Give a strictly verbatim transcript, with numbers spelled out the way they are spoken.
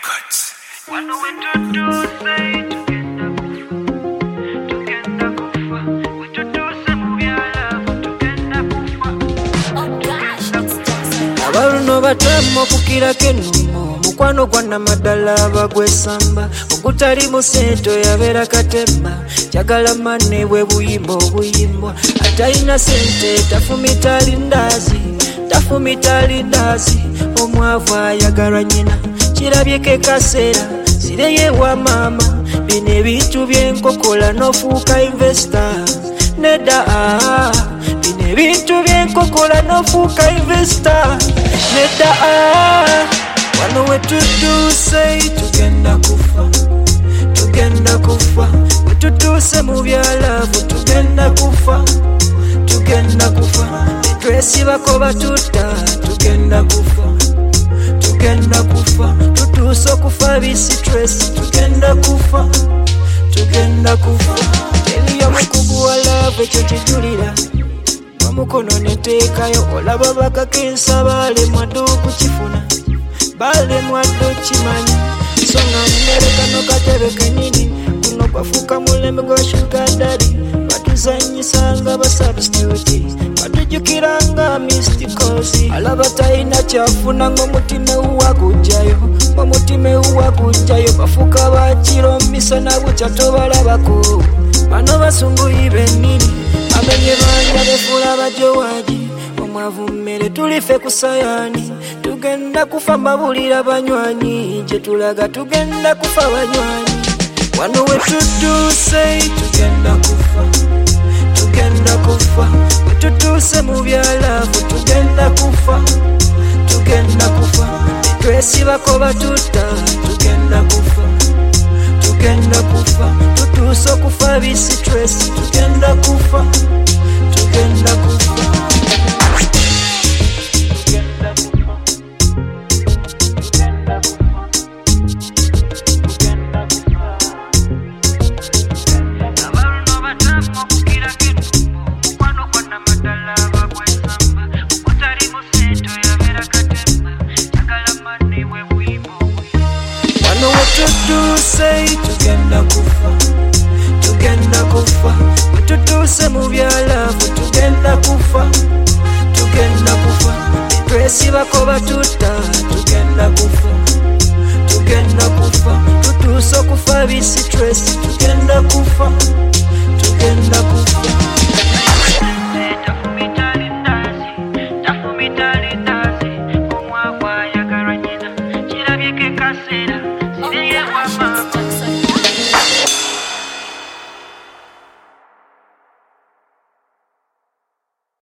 Records. What do we do to say tugenda kufa, tugenda kufa. We do to say move your love, tugenda kufa. Oh gosh, it's just abaluno batammo kukirako ennumo mukwano gwa namadala bagwesamba ogutali mu sento yabeera katemba jagala manne bwe buyimba obuyimbwa atalina sente tafumita lindazi tafumita lindazi omwavu ayagalwa nyina kirabyeko ekaseera zireye wa maama bino ebintu byenkokola n'ofuuka investor nedda ah, bino ebintu byenkokola n'ofuuka investor nedda ah, wano wetutuuse tugenda kufa tugenda kufa wetutuuse mu byalavu tugenda kufa tugenda kufa netwesibako batutta tugenda kufa tugenda kufa tutuuse okufa bisitress tugenda kufa tugenda kufa eriyo mukugu wa laavu ekyo kijulira bamukono neteekayo olaba bakakensa baalemwa dde okukifuna baalemwa dde okimanyi so nga mmereka nokatebe kenini kuno kwafuuka mulembe gwa shugadari batuzanyisanga basubstituti batujjukiranga mistikozi alaba talina kyafuna ng'omutima ewuwa gujjayo ng'omutima ewuwa gujjayo bafuuka bakiro misana bukya tobalabako bano basunguyi bennini amenye banja befuula bajowaji omwavu mmere tulife ku sayani tugenda kufa mbabulira banywanyi gye tulaga tugenda kufa banywanyi wano wetutuuse tugenda kufa tugenda kufa wetutuuse mu byalavu tugenda kufa tugenda kufa netwesibako batutta tugenda kufa tugenda kufa tutuuse okufa bisitress tugenda kufa tugenda kufa wetutuuse tugenda kufa tugenda kufa wetutuuse mu byalavu tugenda kufa tugenda kufa netwesibako batutta tugenda kufa tugenda kufa tutuuse okufa bisitress tugenda kufa tugenda kufa Tafumita lindazi, tafumita lindazi. Omwavu ayagalwa nyina, kirabyeko ekaseera zireye wa maama